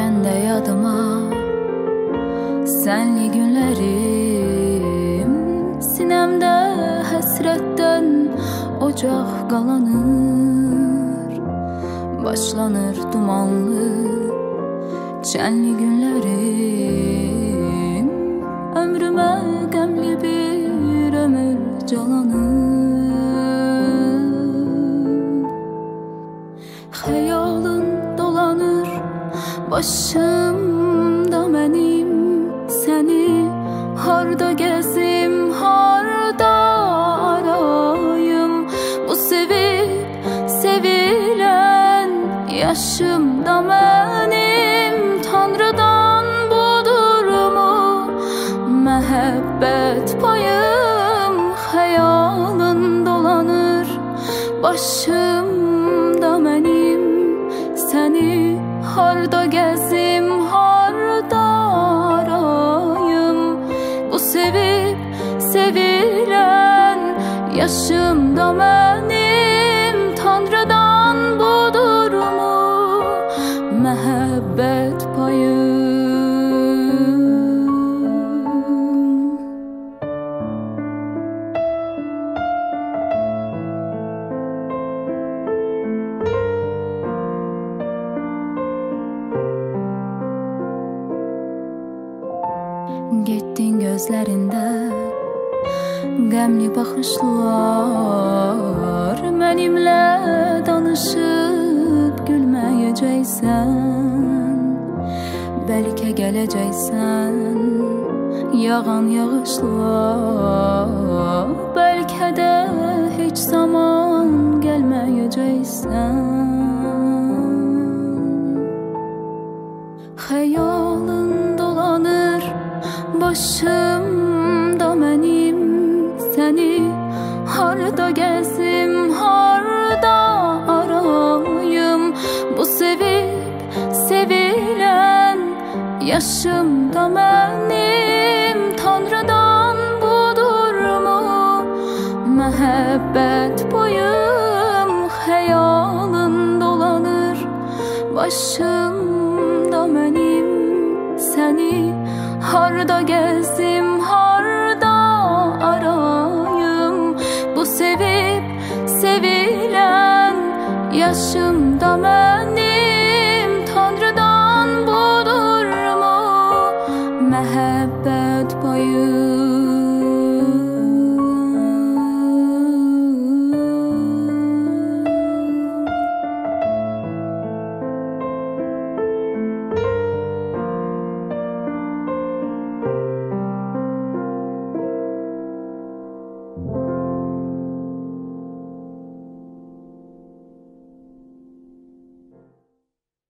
düşəndə yadıma sənli günlərim, sinəmdə həsrətdən ocaq qalanır. Başlanır dumanlı çənli günlərim, ömrümə qəmli bir ömür calanır. Xəyalın dolanır başımda mənim, səni harda gəzim, harda arayım. Bu sevib sevilən yaşımda mənim, Tanrıdan budurmu məhəbbət payım. Xəyalın dolanır başımda mənim, səni harda gəzim, harda arayım. Bu sevib sevilən yaşımda mənim, Tanrıdan budurmu məhəbbət payım. Getdin gözlərində qəmli baxışlar, mənimlə danışıb gülməyəcəksən. Bəlkə gələcəksən yağan yağışlar, bəlkə də heç zaman gəlməyəcəksən. Xəyalın dolanır başımda mənim, səni harda gəzim, harda arayım. Bu sevib sevilən yaşımda mənim, Tanrıdan budurmu məhəbbət payım. Xəyalın dolanır başımda mənim, səni harda gəzim, harda arayım. Bu sevib sevilən yaşımda mən.